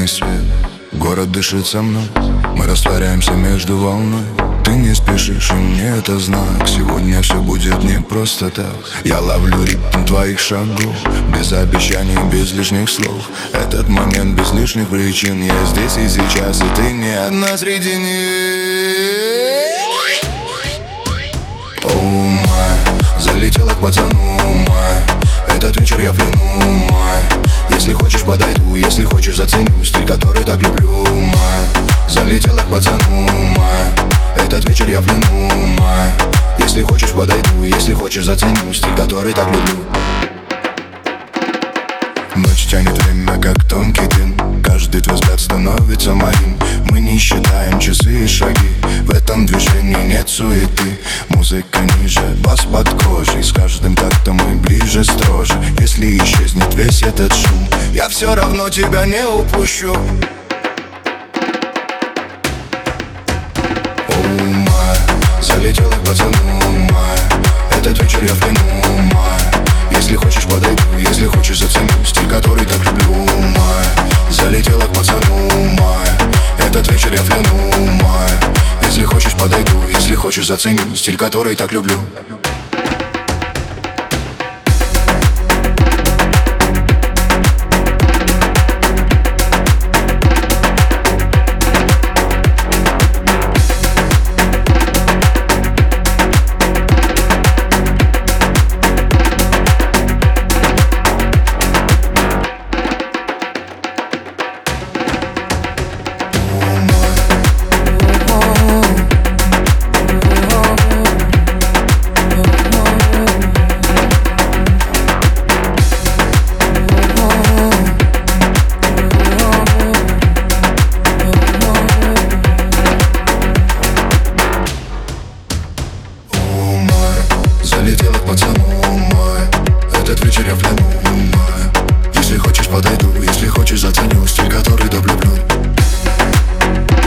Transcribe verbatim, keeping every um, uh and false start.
Серебряный свет, город дышит со мной. Мы растворяемся между волной. Ты не спешишь, и мне это знак. Сегодня все будет не просто так. Я ловлю ритм твоих шагов, без обещаний, без лишних слов. Этот момент без лишних причин. Я здесь и сейчас, и ты не одна среди них. Оу май, залетела к пацану май. Этот вечер я в плену май. Если хочешь, подойду, если хочешь, заценю стиль, который так люблю май. Залетела к пацану май. Этот вечер я в плену май. Если хочешь, подойду, если хочешь, заценю стиль, который так люблю. Ночь тянет время, как тонкий дым. Каждый твой взгляд становится моим. Мы не считаем часы и шаги. В этом движении нет суеты. Музыка ниже, бас под кожей. С каждым тактом мы ближе, строже. Если исчезнет весь этот шум, я все равно тебя не упущу. Оу май, залетела к пацану май. Этот вечер я в плену май. Если хочешь, подойду, если хочешь, заценю стиль, который так люблю май. Залетела к пацану май. Этот вечер я в плену май. Если хочешь, подойду, если хочешь, заценю стиль, который так люблю. Залетела к пацану май. Этот вечер я в плену май. Если хочешь, подойду, если хочешь, заценю стиль, который так люблю.